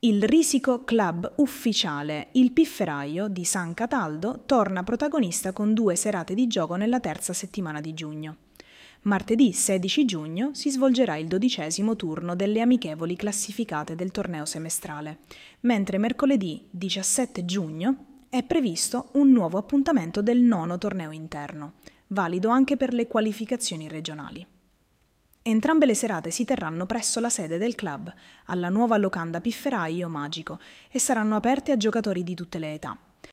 Il risico club ufficiale Il Pifferaio di San Cataldo torna protagonista con 2 serate di gioco nella terza settimana di giugno. Martedì 16 giugno si svolgerà il 12° turno delle amichevoli classificate del torneo semestrale, mentre mercoledì 17 giugno è previsto un nuovo appuntamento del 9° torneo interno, valido anche per le qualificazioni regionali. Entrambe le serate si terranno presso la sede del club, alla nuova locanda Pifferaio Magico, e saranno aperte a giocatori di tutte le età.